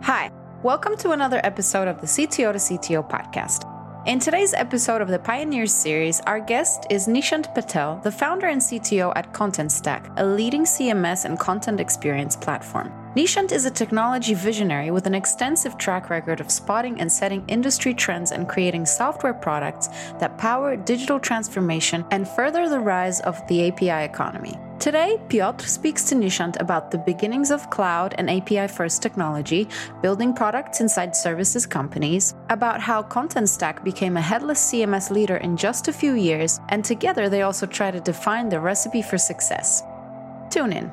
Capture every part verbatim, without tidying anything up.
Hi, welcome to another episode of the C T O to C T O podcast. In today's episode of the Pioneers series, our guest is Nishant Patel, the founder and C T O at ContentStack, a leading C M S and content experience platform. Nishant is a technology visionary with an extensive track record of spotting and setting industry trends and creating software products that power digital transformation and further the rise of the A P I economy. Today, Piotr speaks to Nishant about the beginnings of cloud and A P I-first technology, building products inside services companies, about how ContentStack became a headless C M S leader in just a few years, and together they also try to define the recipe for success. Tune in.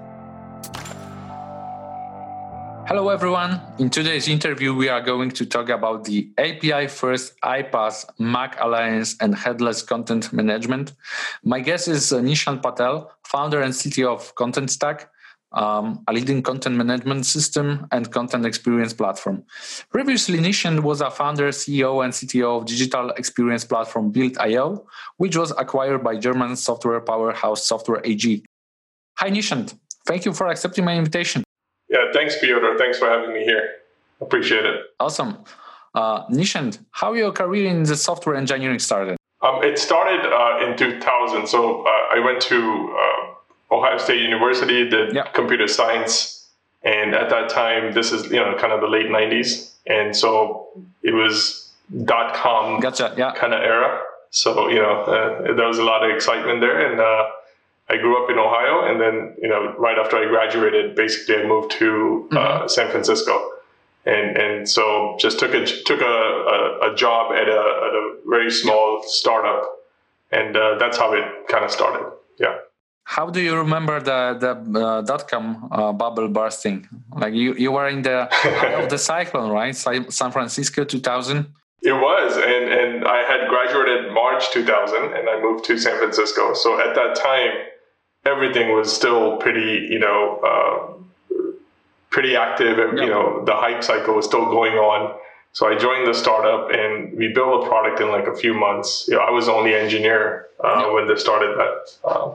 Hello, everyone. In today's interview, we are going to talk about the A P I-first iPaaS, Mac Alliance, and headless content management. My guest is uh, Nishant Patel, founder and C T O of ContentStack, um, a leading content management system and content experience platform. Previously, Nishant was a founder, C E O, and C T O of digital experience platform Build dot I O, which was acquired by German software powerhouse Software A G. Hi, Nishant. Thank you for accepting my invitation. Yeah, thanks, Piotr. Thanks for having me here. Appreciate it. Awesome. Uh, Nishant, how your career in the software engineering started? Um, it started uh, in two thousand. So uh, I went to uh, Ohio State University, did yeah. computer science. And at that time, this is, you know, kind of the late nineties. And so it was dot-com gotcha. yeah. kind of era. So, you know, uh, there was a lot of excitement there. And uh, I grew up in Ohio, and then, you know, right after I graduated, basically I moved to uh, mm-hmm. San Francisco, and and so just took a took a, a, a job at a, at a very small yeah. startup, and uh, that's how it kind of started. Yeah. How do you remember the the uh, dot com uh, bubble bursting? Like you, you were in the eye of the cyclone, right? San Francisco, two thousand. It was, and and I had graduated March two thousand, and I moved to San Francisco. So at that time, everything was still pretty, you know, uh, pretty active. Yep. You know, the hype cycle was still going on. So I joined the startup, and we built a product in like a few months. You know, I was the only engineer uh, yep. when they started that, uh,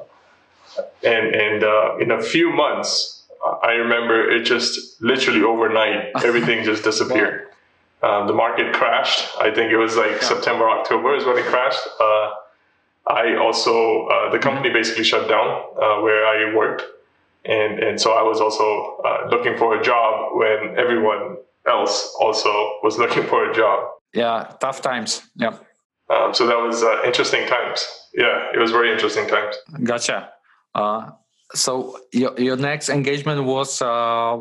and and uh, in a few months, I remember it just literally overnight, everything just disappeared. Wow. Um, the market crashed. I think it was like yeah. September, October is when it crashed. Uh, I also, uh, the company basically shut down uh, where I worked. And, and so I was also uh, looking for a job when everyone else also was looking for a job. Yeah, tough times. Yeah. Um, so that was uh, interesting times. Yeah, it was very interesting times. Gotcha. Uh, so your, your next engagement was uh,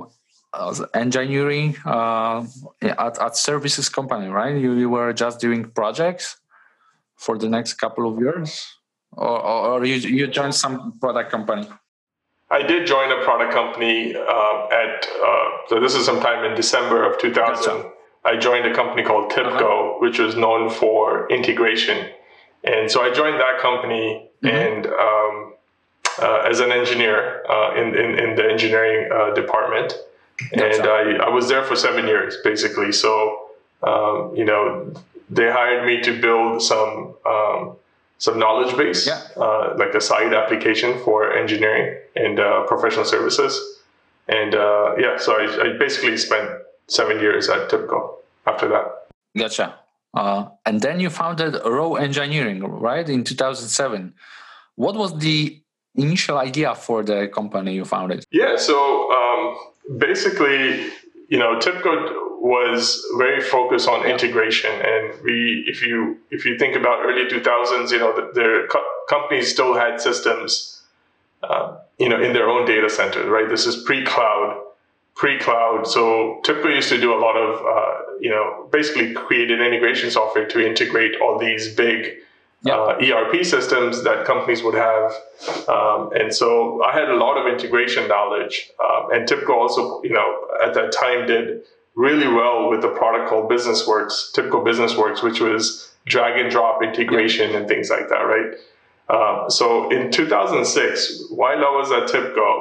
engineering uh, at, at services company, right? You, you were just doing projects for the next couple of years, or, or, or you, you joined some product company? I did join a product company uh, at, uh, so this is sometime in December of two thousand. Gotcha. I joined a company called TIBCO, uh-huh. which was known for integration. And so I joined that company mm-hmm. and um, uh, as an engineer uh, in, in, in the engineering uh, department. Gotcha. And I, I was there for seven years, basically. So, um, you know, they hired me to build some um, some knowledge base, yeah. uh, like a side application for engineering and uh, professional services. And uh, yeah, so I, I basically spent seven years at TIBCO after that. Gotcha. Uh, and then you founded Raw Engineering, right, in two thousand seven. What was the initial idea for the company you founded? Yeah, so um, basically, you know, TIBCO was very focused on yeah. integration, and we, if you if you think about early two thousands, you know, the, their co- companies still had systems, uh, you know, in their own data centers, right? This is pre-cloud, pre-cloud. So TIBCO used to do a lot of, uh, you know, basically created integration software to integrate all these big yeah. uh, E R P systems that companies would have, um, and so I had a lot of integration knowledge, um, and TIBCO also, you know, at that time did really well with a product called BusinessWorks, TIBCO BusinessWorks, which was drag and drop integration yeah. and things like that, right? Um, so in two thousand six, while I was at TIBCO,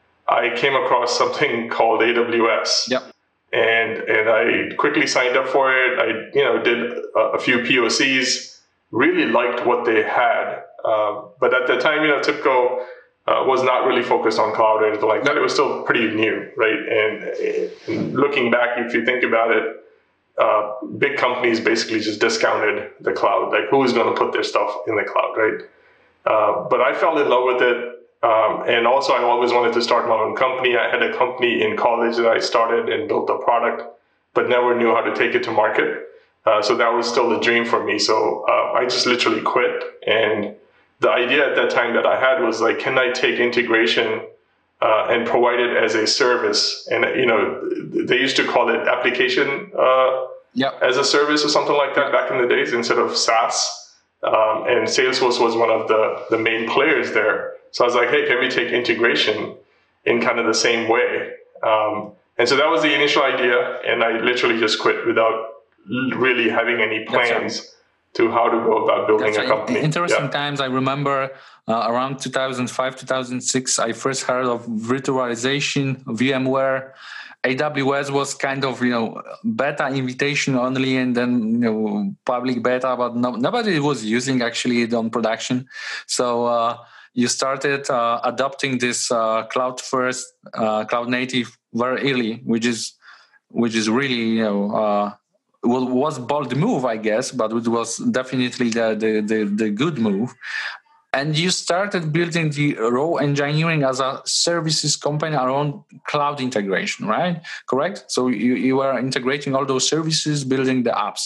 I came across something called A W S. Yep. And and I quickly signed up for it. I you know did a, a few P O Cs, really liked what they had. Uh, but at the time, you know, TIBCO uh, was not really focused on cloud or anything like that. It was still pretty new, right? And, and looking back, if you think about it, uh, big companies basically just discounted the cloud. Like, who is going to put their stuff in the cloud, right? Uh, but I fell in love with it. Um, and also, I always wanted to start my own company. I had a company in college that I started and built a product, but never knew how to take it to market. Uh, so that was still a dream for me. So uh, I just literally quit. And the idea at that time that I had was like, can I take integration uh, and provide it as a service? And, you know, they used to call it application uh, yep. as a service or something like that back in the days instead of SaaS. Um, and Salesforce was one of the, the main players there. So I was like, hey, can we take integration in kind of the same way? Um, and so that was the initial idea. And I literally just quit without really having any plans right. to how to go about building That's a company. Interesting yeah. times. I remember uh, around two thousand five, two thousand six, I first heard of virtualization, VMware. A W S was kind of, you know, beta invitation only, and then, you know, public beta, but no, nobody was using actually it on production. So uh, you started uh, adopting this uh, cloud first, uh, cloud native very early, which is which is really, you know, uh, was bold move, I guess, but it was definitely the the the, the good move. And you started building the raw engineering as a services company around cloud integration, right? Correct? So you, you were integrating all those services, building the apps.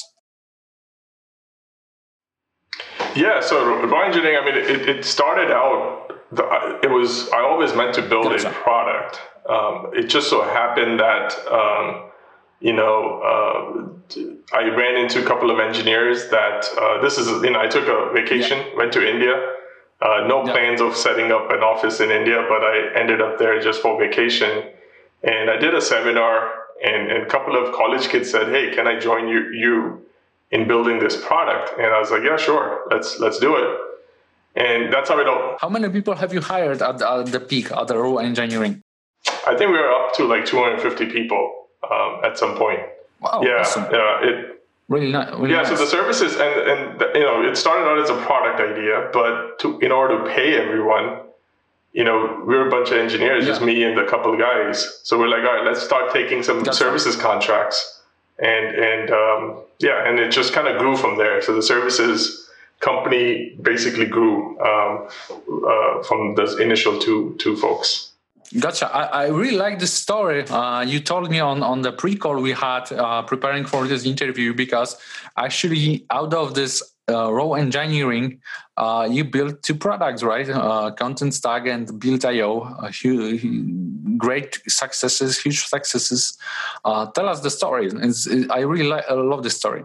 Yeah, so raw engineering, I mean, it, it started out, the, it was, I always meant to build gotcha. a product. Um, it just so happened that, um, you know, uh, I ran into a couple of engineers that, uh, this is, you know, I took a vacation, yeah. went to India. Uh, no yep. plans of setting up an office in India, but I ended up there just for vacation. And I did a seminar, and, and a couple of college kids said, hey, can I join you, you in building this product? And I was like, yeah, sure, let's let's do it. And that's how it all... How many people have you hired at, at the peak, at the raw engineering? I think we were up to like two hundred fifty people um, at some point. Wow, yeah, awesome. Yeah, it... Really not. Really yeah, nice. So the services, and, and you know, it started out as a product idea, but to in order to pay everyone, you know, we were a bunch of engineers, yeah. just me and a couple of guys. So we're like, all right, let's start taking some That's services right. contracts. And, and um, yeah, and it just kind of grew from there. So the services company basically grew um, uh, from the initial two two folks. Gotcha. I, I really like this story. Uh, you told me on, on the pre-call we had uh, preparing for this interview, because actually out of this uh, raw engineering, uh, you built two products, right? Uh, Contentstack and Build dot I O. Uh, huge, great successes, huge successes. Uh, tell us the story. It's, it, I really li- I love this story.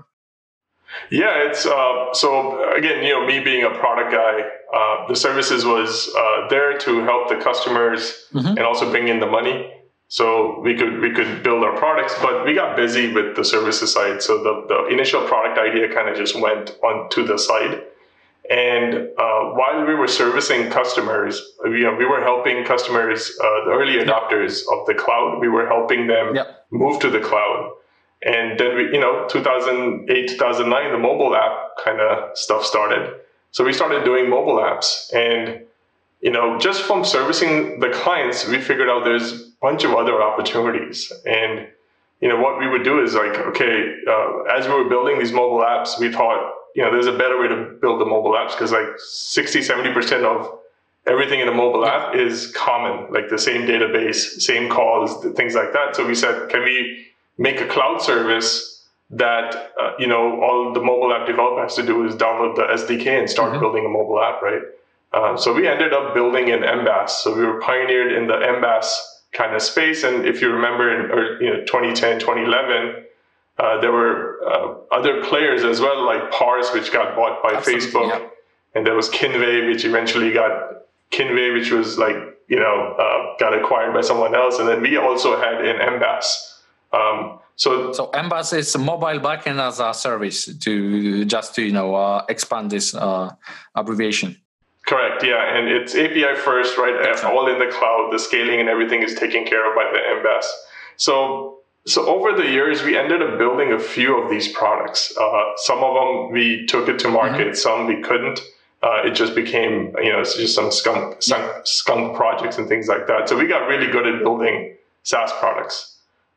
Yeah, it's uh, so again, you know, me being a product guy, uh, the services was uh, there to help the customers mm-hmm. and also bring in the money, so we could we could build our products. But we got busy with the services side, so the, the initial product idea kind of just went on to the side. And uh, while we were servicing customers, you know, we were helping customers, uh, the early adopters yeah. of the cloud. We were helping them yeah. move to the cloud. And then we, you know, two thousand eight, two thousand nine, the mobile app kind of stuff started. So we started doing mobile apps, and, you know, just from servicing the clients, we figured out there's a bunch of other opportunities. And, you know, what we would do is like, okay, uh, as we were building these mobile apps, we thought, you know, there's a better way to build the mobile apps, because like sixty, seventy percent of everything in a mobile app is common, like the same database, same calls, things like that. So we said, can we make a cloud service that, uh, you know, all the mobile app developer has to do is download the S D K and start mm-hmm. building a mobile app, right? Uh, so we ended up building an M B A S. So we were pioneered in the M B A S kind of space. And if you remember in or, you know, twenty ten, twenty eleven, uh, there were uh, other players as well, like Parse, which got bought by Absolutely, Facebook. Yeah. And there was Kinvey, which eventually got Kinvey, which was like, you know, uh, got acquired by someone else. And then we also had an M B A S. Um, so, so M B A S is a mobile backend as a service, to just to, you know, uh, expand this uh, abbreviation. Correct. Yeah. And it's A P I first, right? That's all in the cloud. The scaling and everything is taken care of by the M B A S. So, so over the years, we ended up building a few of these products. Uh, some of them we took it to market, mm-hmm. some we couldn't. Uh, it just became, you know, it's just some skunk, skunk, skunk projects and things like that. So we got really good at building SaaS products.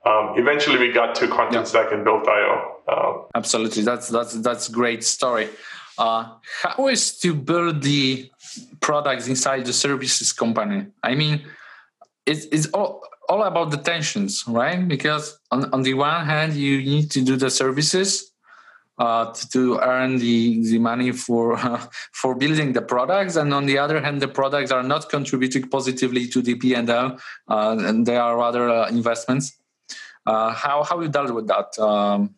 um, eventually we got to Content Stack and Built dot io. Um, Absolutely, that's that's that's great story. Uh, how is to build the products inside the services company? I mean, it's it's all all about the tensions, right? Because on on the one hand, you need to do the services. Uh, to, to earn the, the money for uh, for building the products, and on the other hand, the products are not contributing positively to the P and L, uh, and they are rather uh, investments. Uh, how how you dealt with that, um,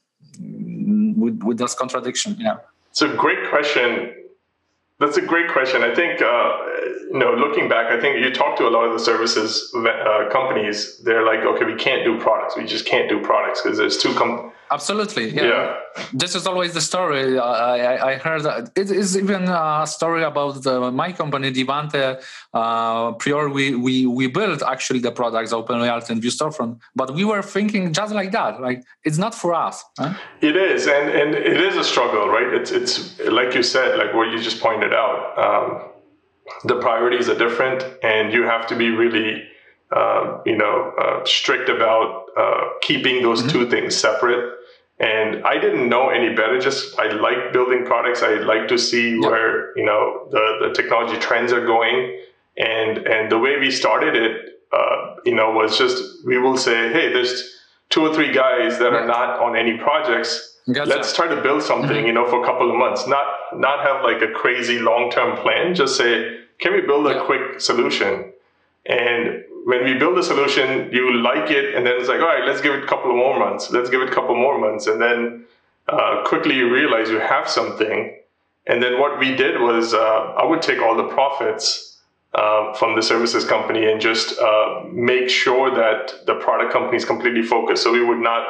with with this contradiction? Yeah, it's a great question. That's a great question. I think, uh, you know, looking back, I think you talk to a lot of the services uh, companies. They're like, okay, we can't do products. We just can't do products because there's two com- Absolutely, yeah. yeah. This is always the story. I, I heard that it is even a story about the, my company, Divante. Uh, prior, we, we we built actually the products, OpenReality and View Storefront, but we were thinking just like that. Like it's not for us. Huh? It is, and and it is a struggle, right? It's it's like you said, like what you just pointed out. Um, the priorities are different, and you have to be really, uh, you know, uh, strict about uh, keeping those mm-hmm. two things separate. And I didn't know any better. Just I like building products. I like to see yep. where you know the, the technology trends are going, and and the way we started it, uh, you know, was just we will say, hey, there's two or three guys that yep. are not on any projects. Gotcha. Let's try to build something, mm-hmm. you know, for a couple of months. Not not have like a crazy long term plan. Just say, can we build a yep. quick solution? And when we build a solution, you like it, and then it's like, all right, let's give it a couple of more months. Let's give it a couple more months. And then uh, quickly you realize you have something. And then what we did was uh, I would take all the profits uh, from the services company and just uh, make sure that the product company is completely focused. So we would not,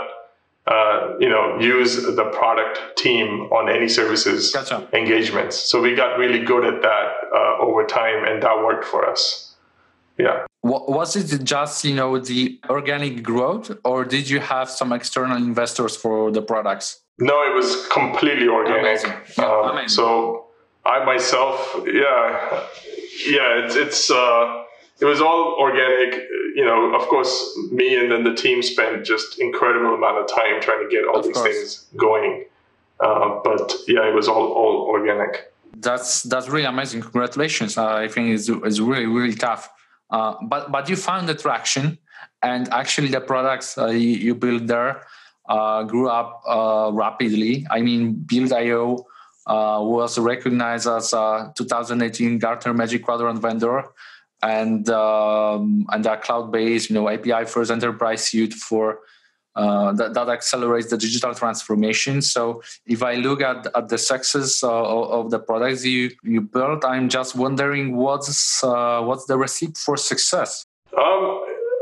uh, you know, use the product team on any services gotcha. engagements. So we got really good at that uh, over time, and that worked for us. Yeah. Was it just, you know, the organic growth, or did you have some external investors for the products? No, it was completely organic. Amazing. Yeah, um, amazing. So I myself, yeah, yeah, it's it's uh, it was all organic. You know, of course, me and then the team spent just incredible amount of time trying to get all of these course. things going. Uh, but yeah, it was all all organic. That's that's really amazing. Congratulations. Uh, I think it's it's really really tough. Uh, but but you found the traction, and actually the products uh, you, you built there uh, grew up uh, rapidly. I mean, Build dot io uh, was recognized as a two thousand eighteen Gartner Magic Quadrant vendor, and um, and a cloud-based, you know, A P I first enterprise suite for uh, that, that accelerates the digital transformation. So if I look at, at the success uh, of the products you, you built, I'm just wondering what's uh, what's the recipe for success? Um,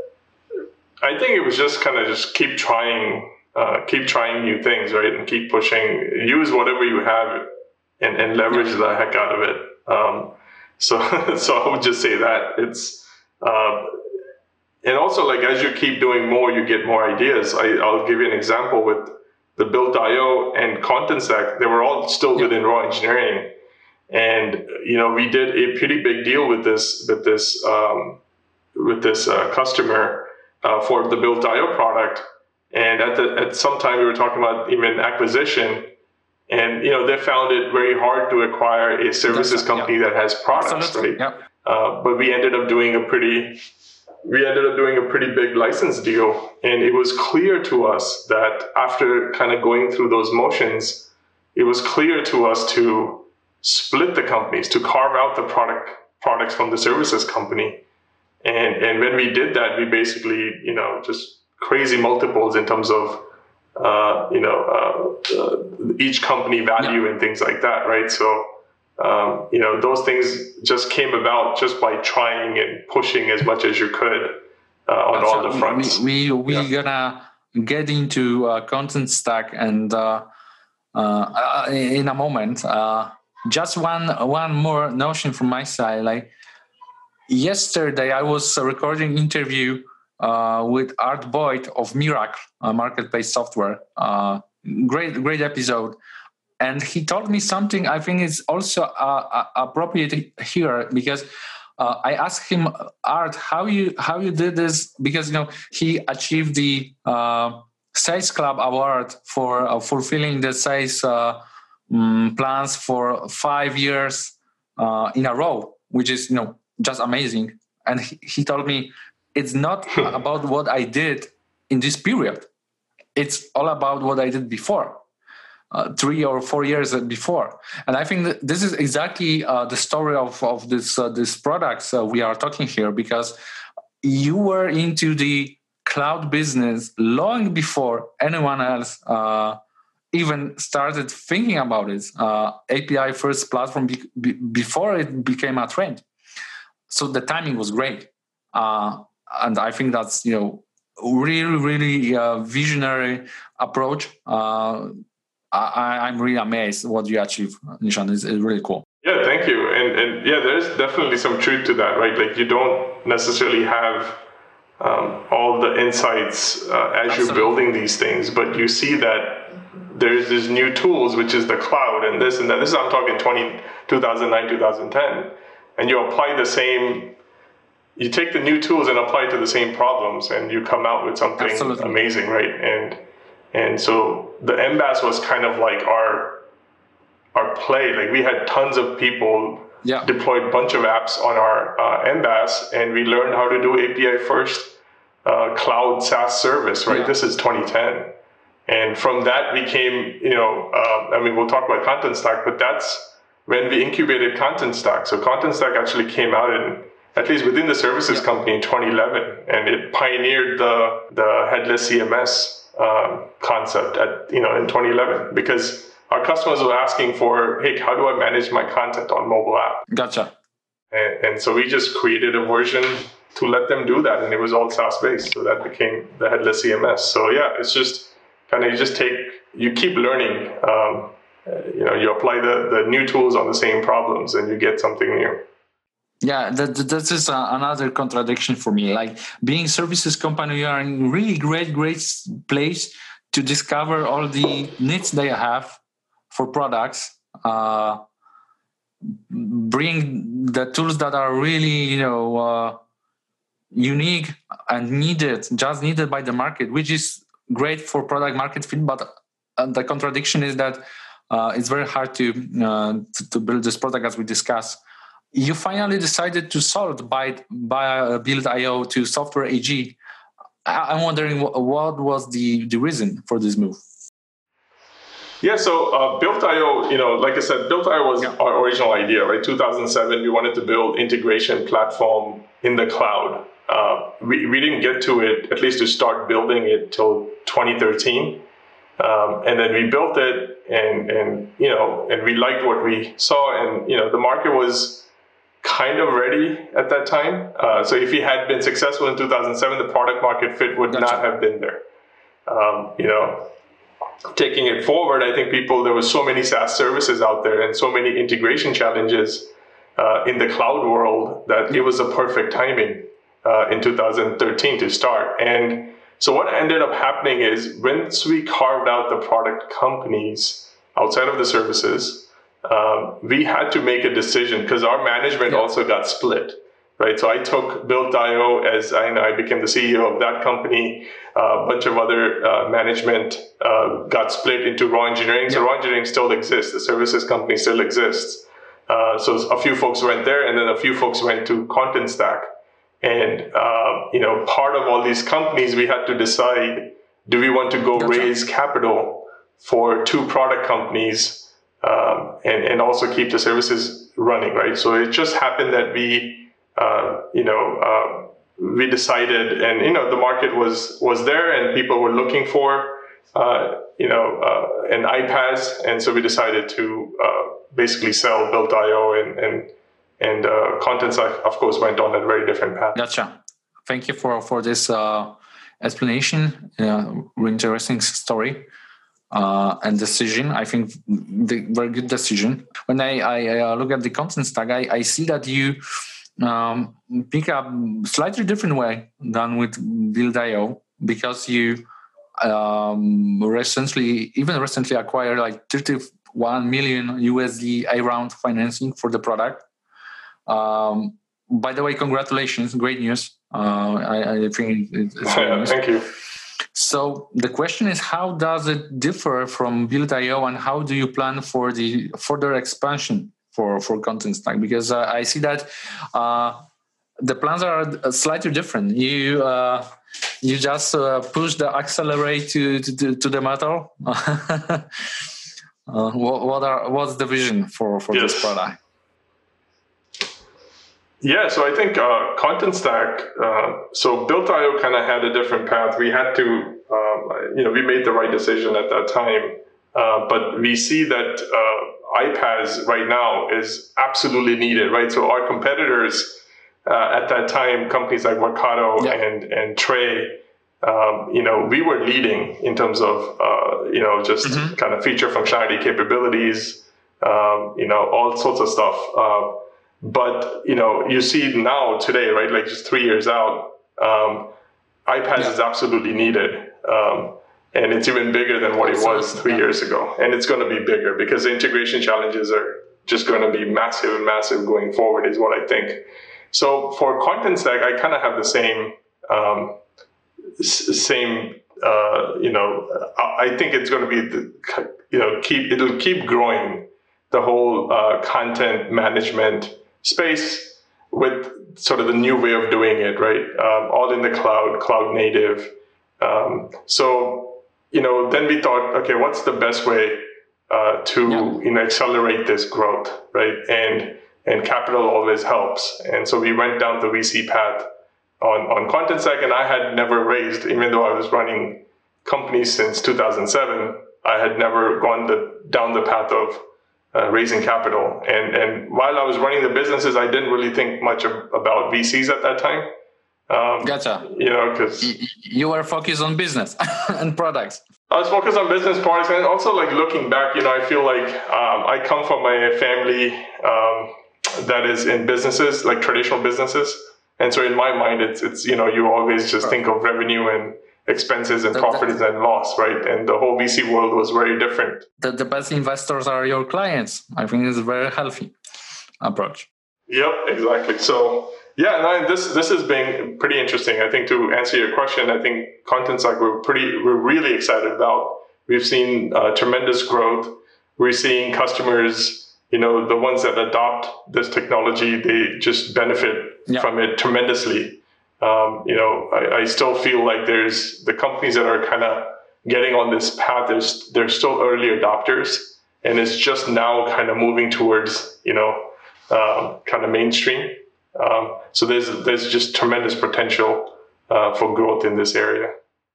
I think it was just kind of just keep trying, uh, keep trying new things, right? And keep pushing, use whatever you have and, and leverage yeah. the heck out of it. Um, so, so I would just say that it's, uh, and also, like, as you keep doing more, you get more ideas. I, I'll give you an example with the Build dot io and Content Stack. They were all still within raw engineering. And, you know, we did a pretty big deal with this, with this, um, with this uh, customer uh, for the Build dot io product. And at the, at some time we were talking about even acquisition. And, you know, they found it very hard to acquire a services That's, company yeah. that has products, Absolutely. right? Yeah. Uh, but we ended up doing a pretty... We ended up doing a pretty big license deal, and it was clear to us that after kind of going through those motions, it was clear to us to split the companies, to carve out the product products from the services company. And and when we did that, we basically, you know, just crazy multiples in terms of, uh, you know, uh, uh, each company value yeah. and things like that, right? So, Um, you know, those things just came about just by trying and pushing as much as you could uh, on That's all the fronts. We we we're yeah. gonna get into uh, Content Stack and uh, uh, in a moment. Uh, just one one more notion from my side. Like yesterday, I was recording interview uh, with Art Boyd of Miracle, uh, marketplace software. Uh, great great episode. And he told me something I think is also uh, appropriate here, because uh, I asked him, Art, how you how you did this, because you know he achieved the uh, Sales Club Award for uh, fulfilling the sales uh, um, plans for five years uh, in a row, which is you know just amazing. And he, he told me it's not about what I did in this period; it's all about what I did before. Uh, three or four years before. And I think that this is exactly uh, the story of, of this uh, these products uh, we are talking here, because you were into the cloud business long before anyone else uh, even started thinking about it. Uh, A P I first platform be- be- before it became a trend. So the timing was great. Uh, and I think that's, you know, really, really uh, visionary approach. Uh, I, I'm really amazed what you achieve, Nishan. It's, it's really cool. Yeah, thank you. And and yeah, there's definitely some truth to that, right? Like you don't necessarily have um, all the insights uh, as Absolutely. You're building these things, but you see that there's these new tools, which is the cloud and this and that. This is, I'm talking twenty, two thousand nine, two thousand ten. And you apply the same, you take the new tools and apply it to the same problems, and you come out with something Absolutely. Amazing, right? And And so the M B A S was kind of like our our play. Like we had tons of people yeah. deployed a bunch of apps on our uh, M B A S, and we learned how to do A P I first uh, cloud SaaS service, right? Yeah. This is twenty ten. And from that we came, you know, uh, I mean, we'll talk about Content Stack, but that's when we incubated Content Stack. So Content Stack actually came out in, at least within the services yeah. company in twenty eleven, and it pioneered the, the headless C M S Um, concept at you know in twenty eleven, because our customers were asking for, hey, how do I manage my content on mobile app? Gotcha. And, and so we just created a version to let them do that, and it was all SaaS based. So that became the headless C M S. So yeah, it's just kind of you just take you keep learning. Um, you know, you apply the the new tools on the same problems, and you get something new. Yeah, that that is uh, another contradiction for me. Like being services company, you are in really great, great place to discover all the needs they have for products. Uh, bring the tools that are really, you know, uh, unique and needed, just needed by the market, which is great for product market fit. But uh, the contradiction is that uh, it's very hard to, uh, to to build this product, as we discussed. You finally decided to solve by by Build dot I O to Software A G. I'm wondering what was the, the reason for this move? Yeah, so uh, Build dot I O, you know, like I said, Build dot I O was yeah. our original idea, right? two thousand seven, we wanted to build integration platform in the cloud. Uh, we, we didn't get to it, at least to start building it, till twenty thirteen. Um, and then we built it, and, and, you know, and we liked what we saw, and, you know, the market was kind of ready at that time. Uh, so if we had been successful in two thousand seven, the product market fit would gotcha. Not have been there. Um, you know, taking it forward, I think people, there were so many SaaS services out there and so many integration challenges uh, in the cloud world that it was a perfect timing uh, in two thousand thirteen to start. And so what ended up happening is once we carved out the product companies outside of the services, Um, we had to make a decision because our management yeah. also got split, right? So I took Build dot I O as I, I became the C E O of that company. Uh, a bunch of other uh, management uh, got split into Raw Engineering. Yeah. So Raw Engineering still exists. The services company still exists. Uh, so a few folks went there, and then a few folks went to Content Stack. And, uh, you know, part of all these companies, we had to decide, do we want to go gotcha. Raise capital for two product companies Um, and, and also keep the services running, right? So it just happened that we, uh, you know, uh, we decided, and, you know, the market was, was there and people were looking for, uh, you know, uh, an iPaaS. And so we decided to uh, basically sell Build dot I O, and, and, and uh, Content Stack, of course, went on a very different path. Gotcha. Thank you for, for this uh, explanation. Uh, really interesting story. Uh, and decision, I think the very good decision. When I, I uh, look at the Content Stack, I, I see that you um, pick up slightly different way than with Build dot I O, because you um, recently, even recently acquired like thirty-one million U S D A round financing for the product. Um, by the way, congratulations. Great news. Uh, I, I think it's great yeah, news. Thank you. So the question is, how does it differ from Build dot I O, and how do you plan for the further expansion for, for Content Stack? Because uh, I see that uh, the plans are slightly different. You uh, you just uh, push the accelerate to to, to the metal. uh, what, what are what's the vision for, for yes. this product? Yeah, so I think uh, Content Stack, uh, so Build dot I O kind of had a different path. We had to, um, you know, we made the right decision at that time, uh, but we see that uh, I PaaS right now is absolutely needed, right? So our competitors uh, at that time, companies like Workato yeah. and, and Tray, um, you know, we were leading in terms of, uh, you know, just mm-hmm. kind of feature functionality capabilities, um, you know, all sorts of stuff. Uh, But, you know, you see now today, right, like just three years out, um, I PaaS yeah. is absolutely needed. Um, and it's even bigger than what it was three yeah. years ago. And it's going to be bigger because the integration challenges are just going to be massive and massive going forward is what I think. So for Content Stack, I kind of have the same, um, same, uh, you know, I think it's going to be, the, you know, keep, it'll keep growing the whole uh, content management space with sort of the new way of doing it, right? Um, all in the cloud, cloud native. Um, so, you know, then we thought, okay, what's the best way uh, to, yeah. you know, accelerate this growth, right? And and capital always helps. And so we went down the V C path on, on Content Stack, and I had never raised, even though I was running companies since two thousand seven, I had never gone the down the path of Uh, raising capital. And and while I was running the businesses, I didn't really think much of, about V Cs at that time. Um, gotcha. You know, because you were focused on business and products. I was focused on business products, and also like looking back, you know, I feel like um, I come from a family um, that is in businesses, like traditional businesses, and so in my mind, it's it's you know, you always just think of revenue and expenses and profits and loss, right? And the whole V C world was very different. The, the best investors are your clients. I think it's a very healthy approach. Yep, exactly. So yeah, no, this this has been pretty interesting. I think to answer your question, I think Content Stack we're pretty we're really excited about. We've seen uh, tremendous growth. We're seeing customers, you know, the ones that adopt this technology, they just benefit yeah. from it tremendously. Um, you know, I, I still feel like there's the companies that are kind of getting on this path, there's, they're still early adopters, and it's just now kind of moving towards, you know, um, kind of mainstream. Um, so there's there's just tremendous potential uh, for growth in this area.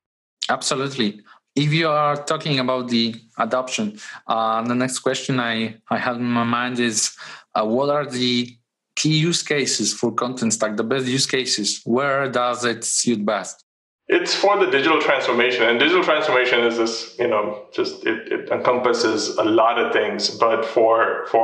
Absolutely. If you are talking about the adoption, uh, the next question I, I have in my mind is, uh, what are the key use cases for Content Stack, the best use cases? Where does it suit best? It's for the digital transformation, and digital transformation is this, you know, just it, it encompasses a lot of things. But for for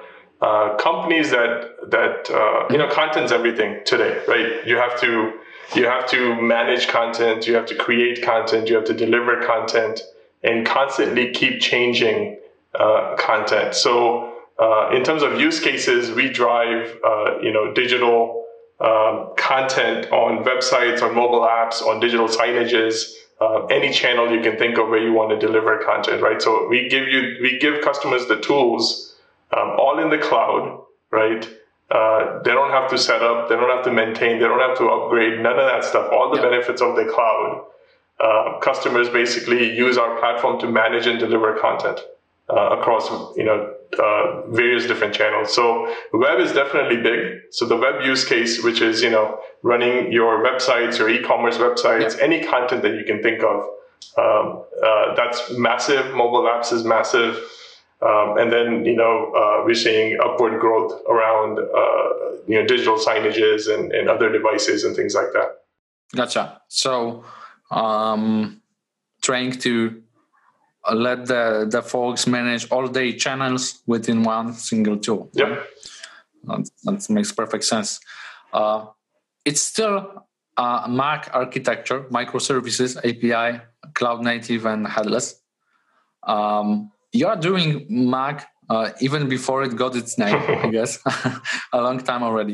uh, companies that that uh, you know, content's everything today, right? You have to you have to manage content, you have to create content, you have to deliver content, and constantly keep changing uh, content. So. Uh, in terms of use cases, we drive, uh, you know, digital um, content on websites, on mobile apps, on digital signages, uh, any channel you can think of where you want to deliver content, right? So we give you, we give customers the tools, um, all in the cloud, right? Uh, they don't have to set up, they don't have to maintain, they don't have to upgrade, none of that stuff. All the yeah. benefits of the cloud. Uh, customers basically use our platform to manage and deliver content uh, across, you know, Uh, various different channels. So web is definitely big. So the web use case, which is, you know, running your websites, your e-commerce websites, yeah. any content that you can think of, um, uh, that's massive. Mobile apps is massive. Um, and then, you know, uh, we're seeing upward growth around, uh, you know, digital signages and, and other devices and things like that. Gotcha. So um, trying to let the, the folks manage all their channels within one single tool. Yep. That, that makes perfect sense. Uh, it's still uh, Mac architecture, microservices, A P I, cloud native, and headless. Um, you are doing Mac uh, even before it got its name, I guess, a long time already.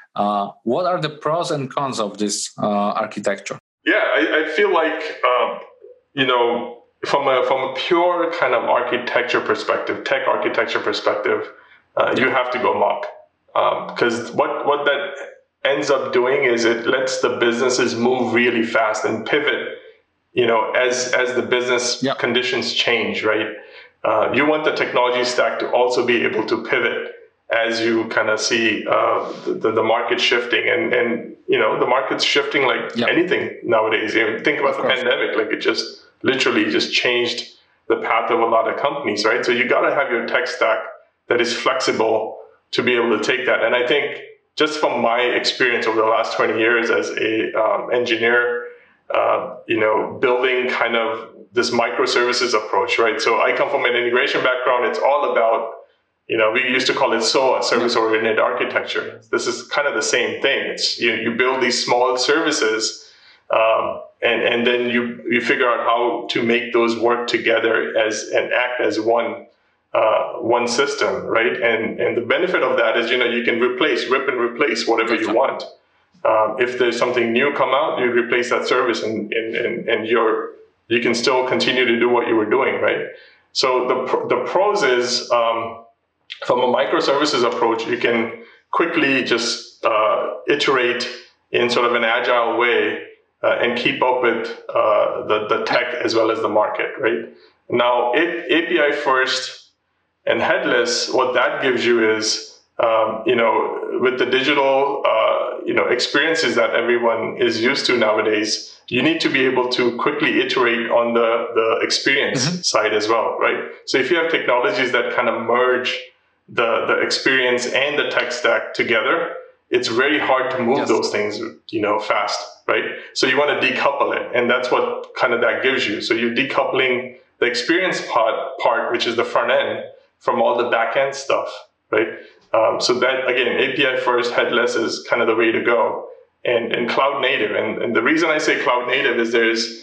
Uh, what are the pros and cons of this uh, architecture? Yeah, I, I feel like, um, you know, from a from a pure kind of architecture perspective, tech architecture perspective, uh, yeah. you have to go Mach. Because um, what, what that ends up doing is it lets the businesses move really fast and pivot, you know, as, as the business yeah. conditions change, right? Uh, you want the technology stack to also be able to pivot as you kind of see uh, the, the market shifting. And, and, you know, the market's shifting like yep. anything nowadays. You know, think about of the course. pandemic, like it just literally just changed the path of a lot of companies, right? So you got to have your tech stack that is flexible to be able to take that. And I think just from my experience over the last twenty years as a um, engineer, uh, you know, building kind of this microservices approach, right? So I come from an integration background. It's all about, you know, we used to call it S O A, service-oriented architecture. This is kind of the same thing. It's you, you build these small services, um, and and then you you figure out how to make those work together as and act as one uh, one system, right? And and the benefit of that is, you know, you can replace, rip and replace whatever you want. Um, if there's something new come out, you replace that service, and and and, and you're you can still continue to do what you were doing, right? So the the pros is. Um, From a microservices approach, you can quickly just uh, iterate in sort of an agile way uh, and keep up with uh, the, the tech as well as the market, right? Now, A P I first and headless, what that gives you is, um, you know, with the digital, uh, you know, experiences that everyone is used to nowadays, you need to be able to quickly iterate on the, the experience mm-hmm. side as well, right? So if you have technologies that kind of merge the the experience and the tech stack together, it's very hard to move yes. those things, you know, fast, right? So you want to decouple it, and that's what kind of that gives you. So you're decoupling the experience part, part which is the front end, from all the back end stuff, right? Um, so that, again, A P I first, headless is kind of the way to go, and, and cloud native. And, and the reason I say cloud native is there's,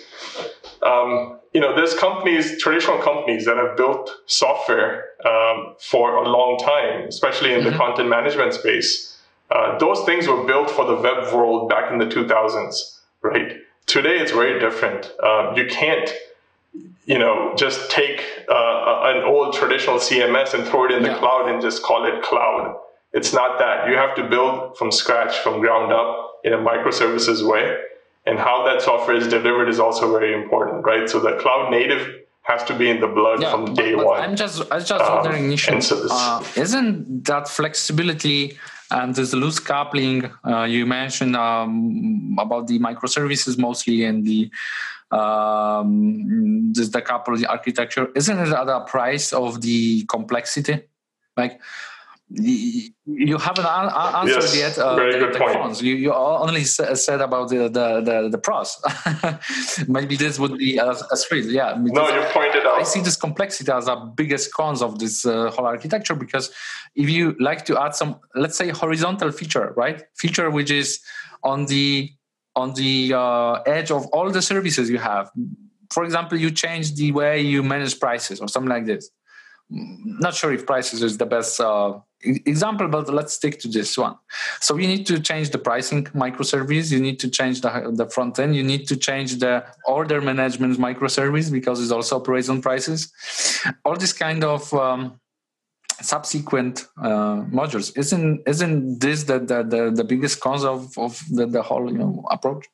um, you know, there's companies, traditional companies that have built software um, for a long time, especially in mm-hmm. the content management space. Uh, those things were built for the web world back in the two thousands, right? Today, it's very different. Um, you can't, you know, just take uh, an old traditional C M S and throw it in the yeah. cloud and just call it cloud. It's not that. You have to build from scratch, from ground up, in a microservices way. And how that software is delivered is also very important, right? So the cloud native has to be in the blood yeah, from day but, but one. I'm just, I was just um, wondering, Nishan, so uh, isn't that flexibility and this loose coupling uh, you mentioned um, about the microservices mostly and the um, this decoupled architecture, isn't it at the price of the complexity? Like, you haven't answered yes, yet uh, very the, good the point. cons. You, you only said about the the, the, the pros. Maybe this would be a, a street. Yeah. No, you pointed out. I see this complexity as the biggest cons of this uh, whole architecture, because if you like to add some, let's say, horizontal feature, right? Feature which is on the on the uh, edge of all the services you have. For example, you change the way you manage prices or something like this. Not sure if prices is the best uh, example, but let's stick to this one. So you need to change the pricing microservice. You need to change the, the front end. You need to change the order management microservice because it also operates on prices. All this kind of um, subsequent uh, modules. Isn't isn't this the the, the, the biggest cause of, of the, the whole you know approach?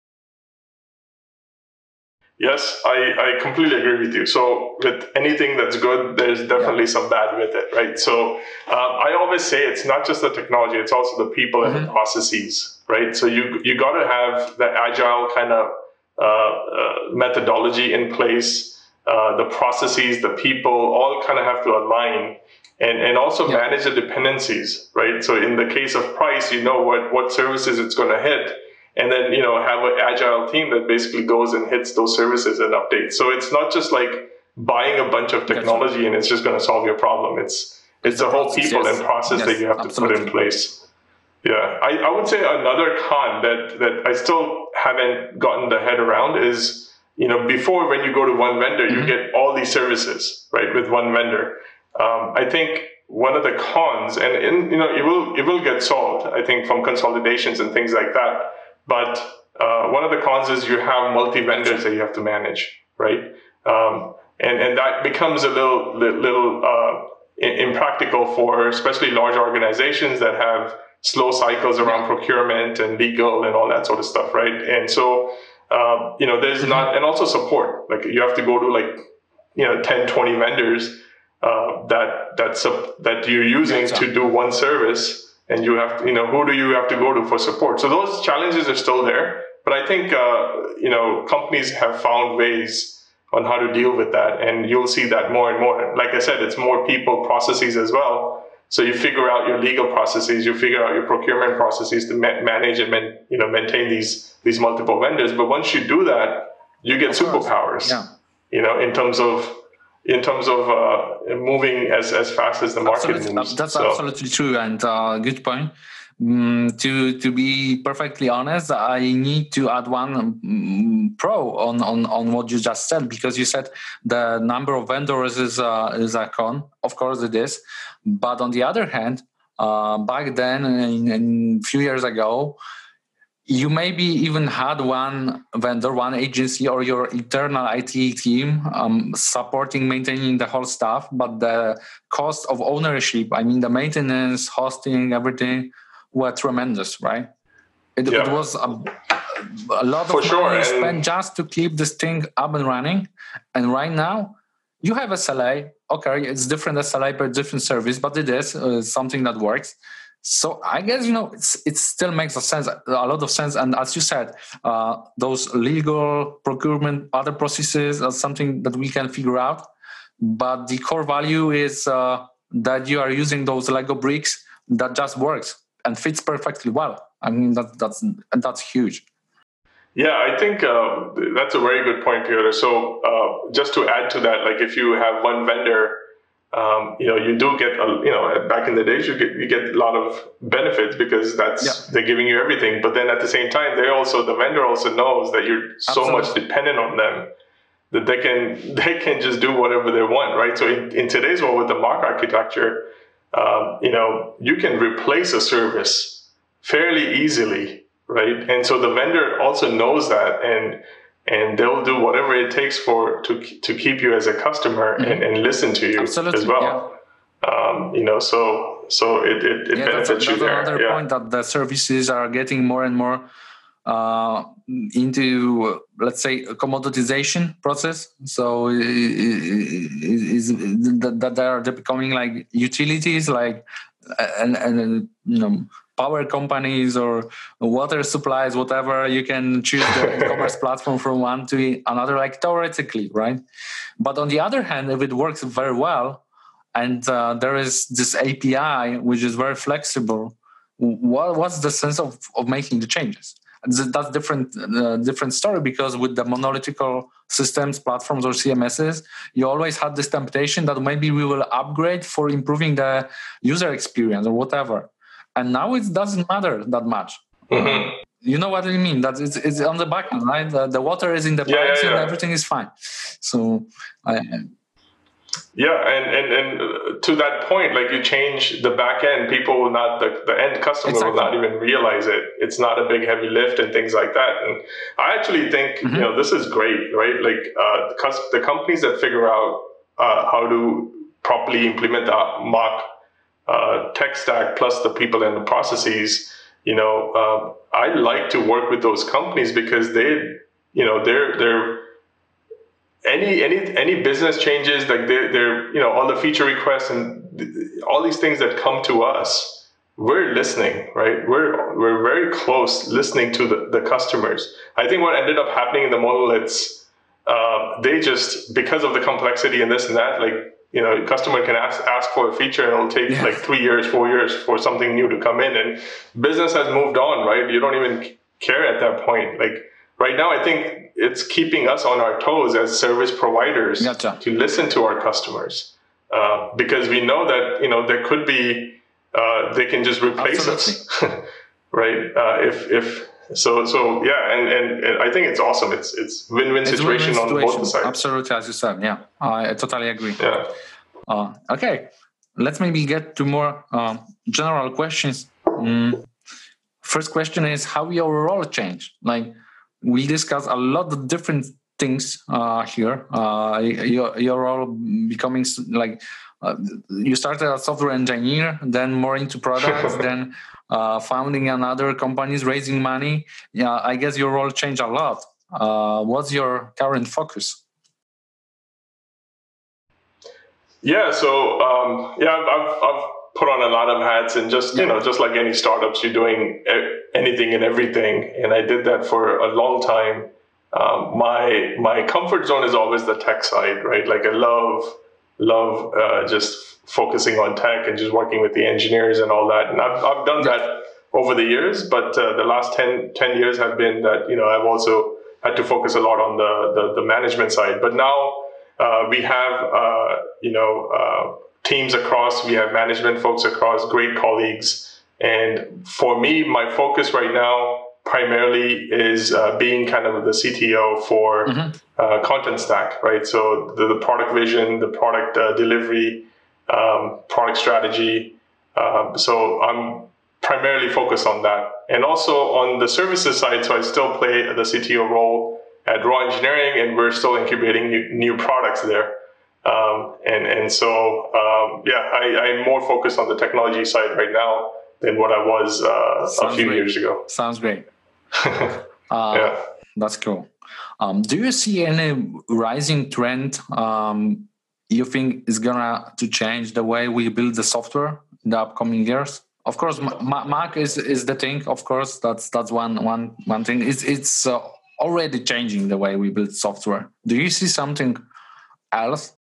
Yes, I, I completely agree with you. So with anything that's good, there's definitely yeah. some bad with it, right? So um, I always say it's not just the technology, it's also the people mm-hmm. and the processes, right? So you you got to have the agile kind of uh, uh, methodology in place. Uh, the processes, the people, all kind of have to align and, and also yeah. manage the dependencies, right? So in the case of price, you know what, what services it's going to hit. And then, you know, have an agile team that basically goes and hits those services and updates. So it's not just like buying a bunch of technology and it's just going to solve your problem. It's it's the whole people yes. and process yes, that you have absolutely. to put in place. Yeah, I, I would say another con that, that I still haven't gotten the head around is, you know, before when you go to one vendor, mm-hmm. you get all these services, right, with one vendor. Um, I think one of the cons, and, and you know, it will it will get solved, I think, from consolidations and things like that. But uh, one of the cons is you have multi vendors that you have to manage, right? Um, and and that becomes a little little uh, impractical for especially large organizations that have slow cycles around procurement and legal and all that sort of stuff, right? And so um, you know, there's not, and also support. Like you have to go to like you know ten, twenty vendors. Uh, that that's a, that you're using to do one service, and you have to, you know who do you have to go to for support? So those challenges are still there, but I think uh, you know companies have found ways on how to deal with that, and you'll see that more and more. Like I said, it's more people, processes as well. So you figure out your legal processes, you figure out your procurement processes to ma- manage and man, you know maintain these these multiple vendors. But once you do that, you get superpowers. Yeah. You know, in terms of in terms of uh, moving as, as fast as the market absolutely. moves. That's so. absolutely true, and uh, good point. Mm, to to be perfectly honest, I need to add one um, pro on, on, on what you just said, because you said the number of vendors is uh, is a con. Of course it is, but on the other hand, uh, back then, in, in a few years ago, you maybe even had one vendor, one agency, or your internal I T team um, supporting, maintaining the whole stuff, but the cost of ownership, I mean, the maintenance, hosting, everything, were tremendous, right? It, yeah. it was a, a lot For of sure. money and... spent just to keep this thing up and running. And right now, you have S L A. Okay, it's different S L A per different service, but it is uh, something that works. So I guess, you know, it's, it still makes a sense, a lot of sense. And as you said, uh, those legal, procurement, other processes are something that we can figure out. But the core value is uh, that you are using those Lego bricks that just works and fits perfectly well. I mean, that, that's that's huge. Yeah, I think uh, that's a very good point, Piotr. So uh, just to add to that, like if you have one vendor, Um, you know, you do get, a, you know, back in the days, you get you get a lot of benefits because that's yeah. they're giving you everything. But then at the same time, they also the vendor also knows that you're so Absolutely. much dependent on them that they can they can just do whatever they want, right? So in, in today's world with the M A C architecture, um, you know, you can replace a service fairly easily, right? And so the vendor also knows that, and And they'll do whatever it takes for to to keep you as a customer mm-hmm. and, and listen to you Absolutely, as well. Yeah. Um, you know, so so it it, it yeah, benefits that's, you that's there. Another yeah. point that the services are getting more and more uh, into, let's say, a commoditization process. So is that they are becoming like utilities, like and and you know. power companies or water supplies, whatever, you can choose the e-commerce platform from one to another, like theoretically, right? But on the other hand, if it works very well and uh, there is this A P I which is very flexible, what, what's the sense of, of making the changes? That's different uh, different story, because with the monolithical systems, platforms, or C M Ss, you always had this temptation that maybe we will upgrade for improving the user experience or whatever. And now it doesn't matter that much. Mm-hmm. You know what I mean? That it's, it's on the back end, right? The, the water is in the yeah, pipes yeah, yeah. and everything is fine. So, I, yeah, and, and and to that point, like you change the back end, people will not, the, the end customer exactly. will not even realize it. It's not a big heavy lift and things like that. And I actually think, mm-hmm. you know, this is great, right? Like uh, because the companies that figure out uh, how to properly implement the M A C Uh, tech stack plus the people and the processes, you know, uh, I like to work with those companies because they, you know, they're they're any any any business changes, like they they're you know all the feature requests and th- all these things that come to us, we're listening, right? We're we're very close listening to the, the customers. I think what ended up happening in the monoliths, uh, they just because of the complexity and this and that, like. You know, customer can ask ask for a feature and it'll take yeah. like three years, four years for something new to come in. And business has moved on, right? You don't even care at that point. Like right now, I think it's keeping us on our toes as service providers gotcha. to listen to our customers. Uh, because we know that, you know, there could be, uh, they can just replace Absolutely. us, right? Uh, if, if, So so yeah, and, and, and I think it's awesome. It's it's win-win it's situation win-win on situation. both sides. Absolutely, as you said. Yeah, I totally agree. Yeah. Uh, okay, let's maybe get to more um, general questions. Mm. First question is how your role changed. Like we discuss a lot of different things uh, here. Uh, your your role becoming like uh, you started as software engineer, then more into products, then uh, founding another companies, raising money. Yeah, I guess your role changed a lot. Uh, what's your current focus? Yeah, so um, yeah, I've, I've put on a lot of hats, and just you know, just like any startups, you're doing anything and everything, and I did that for a long time. Um, my my comfort zone is always the tech side, right? Like I love love uh, just focusing on tech and just working with the engineers and all that, and I've I've done that over the years, but uh, the last ten, ten years have been that you know I've also had to focus a lot on the the, the management side, but now. Uh, we have, uh, you know, uh, teams across, we have management folks across, great colleagues. And for me, my focus right now primarily is uh, being kind of the C T O for mm-hmm. uh, Content Stack, right? So the, the product vision, the product uh, delivery, um, product strategy. Um, so I'm primarily focused on that. And also on the services side, so I still play the C T O role at Raw Engineering, and we're still incubating new, new products there. Um, and, and so, um, yeah, I, I'm more focused on the technology side right now than what I was uh, a few great. years ago. Sounds great. uh, yeah. That's cool. Um, do you see any rising trend um, you think is gonna to change the way we build the software in the upcoming years? Of course, Mac is, is the thing. Of course, that's that's one one one thing. It's it's uh, already changing the way we build software. Do you see something else?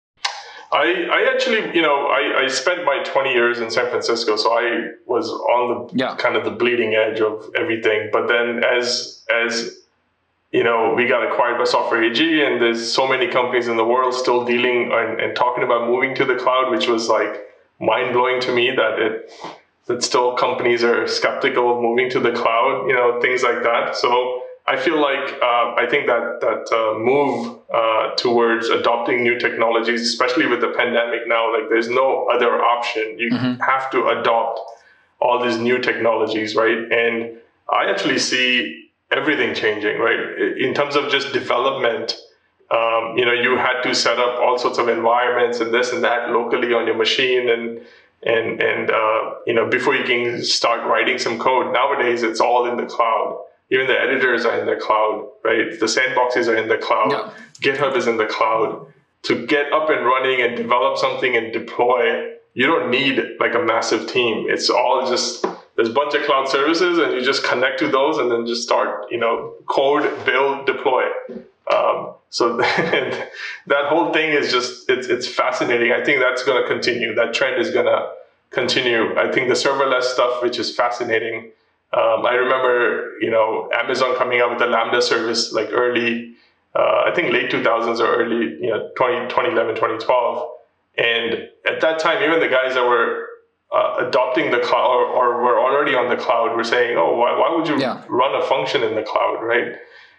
I, I actually, you know, I, I spent my twenty years in San Francisco, so I was on the yeah. kind of the bleeding edge of everything. But then as, as you know, we got acquired by Software A G, and there's so many companies in the world still dealing and, and talking about moving to the cloud, which was like mind-blowing to me that it that still companies are skeptical of moving to the cloud, you know, things like that. So I feel like uh, I think that that uh, move uh, towards adopting new technologies, especially with the pandemic now, like there's no other option. You mm-hmm. have to adopt all these new technologies, right? And I actually see everything changing, right? In terms of just development, um, you know, you had to set up all sorts of environments and this and that locally on your machine, and and and uh, you know, before you can start writing some code. Nowadays, it's all in the cloud. Even the editors are in the cloud, right? The sandboxes are in the cloud. Yeah. GitHub is in the cloud. To get up and running and develop something and deploy, you don't need like a massive team. It's all just, there's a bunch of cloud services, and you just connect to those and then just start, you know, code, build, deploy. Um, so that whole thing is just, it's, it's fascinating. I think that's going to continue. That trend is going to continue. I think the serverless stuff, which is fascinating. Um, I remember, you know, Amazon coming out with the Lambda service like early, uh, I think late two thousands or early, you know, twenty eleven, twenty twelve. And at that time, even the guys that were uh, adopting the cloud or, or were already on the cloud were saying, oh, why, why would you yeah. run a function in the cloud, right?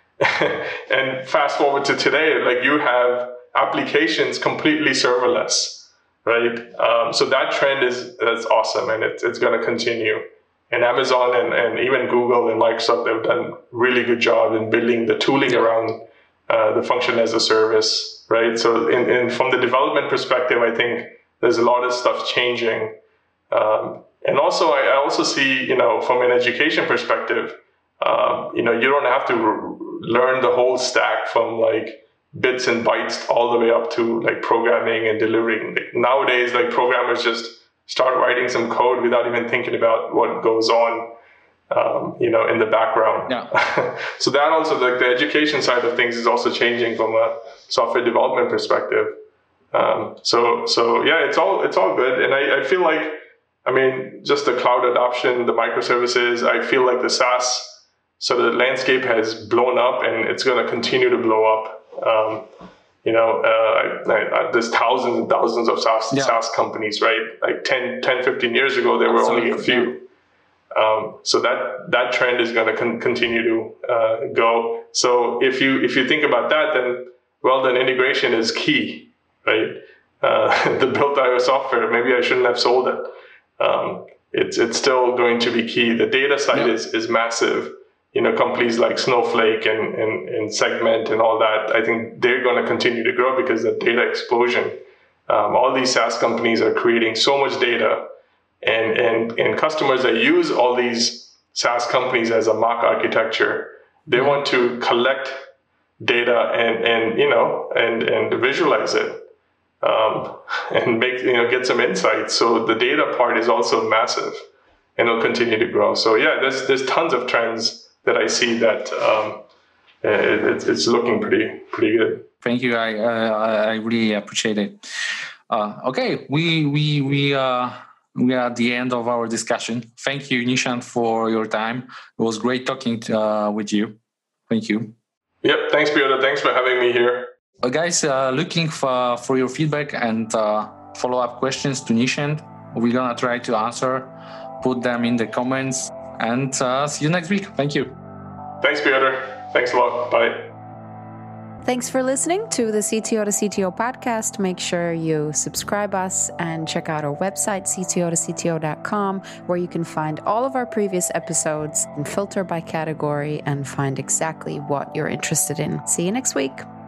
And fast forward to today, like you have applications completely serverless, right? Um, so that trend is that's awesome, and it's, it's going to continue. And Amazon and, and even Google and Microsoft, they've done really good job in building the tooling yeah. around uh, the function as a service, right? So in, in, from the development perspective, I think there's a lot of stuff changing. Um, and also, I, I also see, you know, from an education perspective, um, you know, you don't have to r- learn the whole stack from like bits and bytes all the way up to like programming and delivering. Like, nowadays, like programmers just start writing some code without even thinking about what goes on, um, you know, in the background. Yeah. So that also, like the education side of things is also changing from a software development perspective. Um, so, so yeah, it's all, it's all good. And I, I feel like, I mean, just the cloud adoption, the microservices, I feel like the SaaS, so the landscape has blown up, and it's going to continue to blow up. Um, You know, uh, I, I, there's thousands and thousands of SaaS, yeah. SaaS companies, right? Like ten, ten, fifteen years ago, there were Absolutely. only a few. Yeah. Um, so that that trend is going to con- continue to uh, go. So if you if you think about that, then well, then integration is key, right? uh, the built.io software. Maybe I shouldn't have sold it. Um, it's it's still going to be key. The data side yeah. is is massive. You know, companies like Snowflake and, and, and Segment and all that, I think they're going to continue to grow because the data explosion. Um, all these SaaS companies are creating so much data, and, and, and customers that use all these SaaS companies as a mock architecture, they mm-hmm. want to collect data and, and you know, and, and visualize it um, and make, you know, get some insights. So the data part is also massive, and it'll continue to grow. So yeah, there's there's tons of trends that I see that um, it, it's looking pretty pretty good. Thank you. I uh, I really appreciate it. Uh, okay, we we we uh we are at the end of our discussion. Thank you, Nishant, for your time. It was great talking to, uh, with you. Thank you. Yep. Thanks, Piotr. Thanks for having me here. Uh, guys, uh, looking for for your feedback and uh, follow up questions to Nishant. We're gonna try to answer. Put them in the comments. And uh, see you next week. Thank you. Thanks, Piotr. Thanks a lot. Bye. Thanks for listening to the C T O to C T O podcast. Make sure you subscribe us and check out our website, C T O to C T O dot com, where you can find all of our previous episodes and filter by category and find exactly what you're interested in. See you next week.